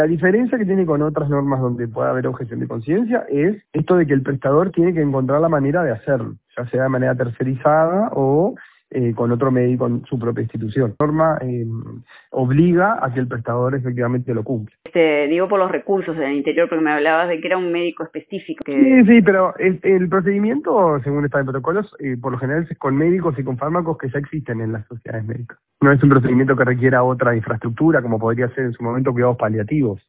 La diferencia que tiene con otras normas donde puede haber objeción de conciencia es esto de que el prestador tiene que encontrar la manera de hacerlo, ya sea de manera tercerizada o con otro médico en su propia institución. La norma obliga a que el prestador efectivamente lo cumpla. Digo por los recursos en el interior, porque me hablabas de que era un médico específico. Sí, pero el procedimiento, según está en protocolos, por lo general es con médicos y con fármacos que ya existen en las sociedades médicas. No es un procedimiento que requiera otra infraestructura, como podría ser en su momento cuidados paliativos.